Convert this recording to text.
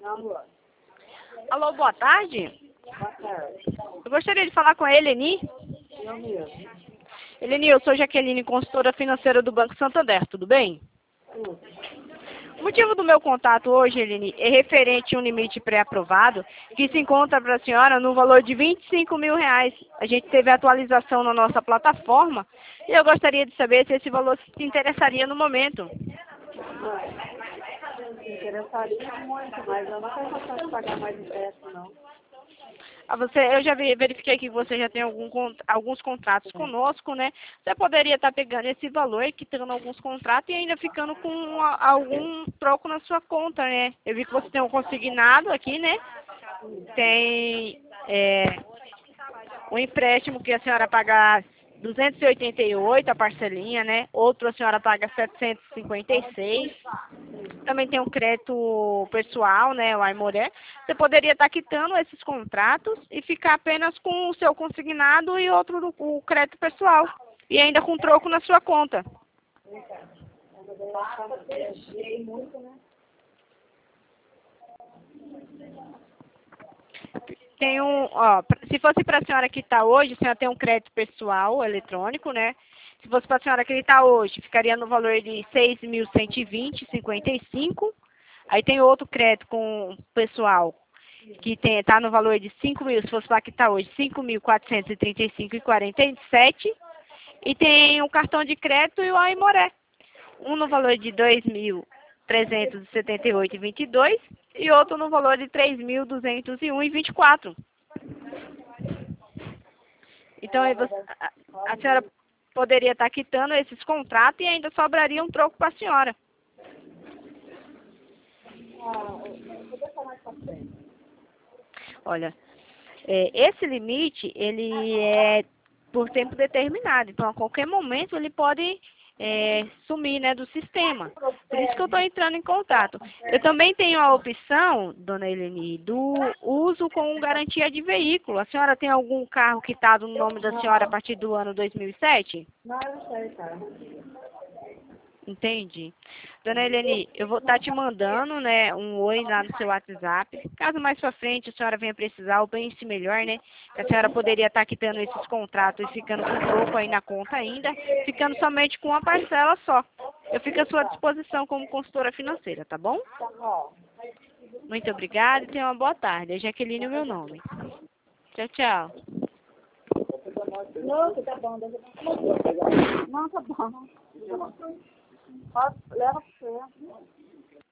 Alô, Alô, boa tarde. boa tarde. Eu gostaria de falar com a Eleni. Eu mesmo. Eleni, eu sou Jaqueline, consultora financeira do Banco Santander, tudo bem? Tudo. O motivo do meu contato hoje, Eleni, é referente a um limite pré-aprovado que se encontra para a senhora no valor de R$ 25 mil. A gente teve atualização na nossa plataforma e eu gostaria de saber se esse valor se interessaria no momento. Me interessaria muito, mas eu não tenho condição de pagar mais empréstimo, não. Eu já verifiquei que você já tem alguns contratos conosco, né? Você poderia estar pegando esse valor, quitando alguns contratos e ainda ficando com algum troco na sua conta, né? Eu vi que você tem um consignado aqui, né? Tem um empréstimo que a senhora paga 288 a parcelinha, né? Outro a senhora paga 756. Também tem um crédito pessoal, né? O Aimoré. Você poderia estar quitando esses contratos e ficar apenas com o seu consignado e outro o crédito pessoal. E ainda com troco na sua conta. Muito, né? Tem se fosse para a senhora quitar hoje, a senhora tem um crédito pessoal eletrônico, né? Se fosse para a senhora quitar hoje, ficaria no valor de R$ 6.120,55. Aí tem outro crédito com pessoal que tá no valor de 5 mil, se fosse para quitar hoje, 5.435,47. E tem o cartão de crédito e o Aimoré. Um no valor de 2.378,22 e outro no valor de 3.201,24. Então, aí a senhora poderia estar quitando esses contratos e ainda sobraria um troco para a senhora. Vou deixar mais pra frente. Olha, esse limite, ele é por tempo determinado. Então, a qualquer momento, ele pode sumir, né, do sistema. Por isso que eu estou entrando em contato. Eu também tenho a opção, dona Eleni, do uso com garantia de veículo. A senhora tem algum carro quitado no nome da senhora a partir do ano 2007? Não, eu não sei, cara. Entendi. Dona Eleni, eu vou estar te mandando, né, um oi lá no seu WhatsApp. Caso mais pra frente a senhora venha precisar, ou pense melhor, né, que a senhora poderia estar quitando esses contratos e ficando com troco aí na conta ainda, ficando somente com uma parcela só. Eu fico à sua disposição como consultora financeira, tá bom? Tá bom. Muito obrigada e tenha uma boa tarde. É Jaqueline o meu nome. Tchau, tchau. Não, tá bom. Não, tá bom. Leva pra você.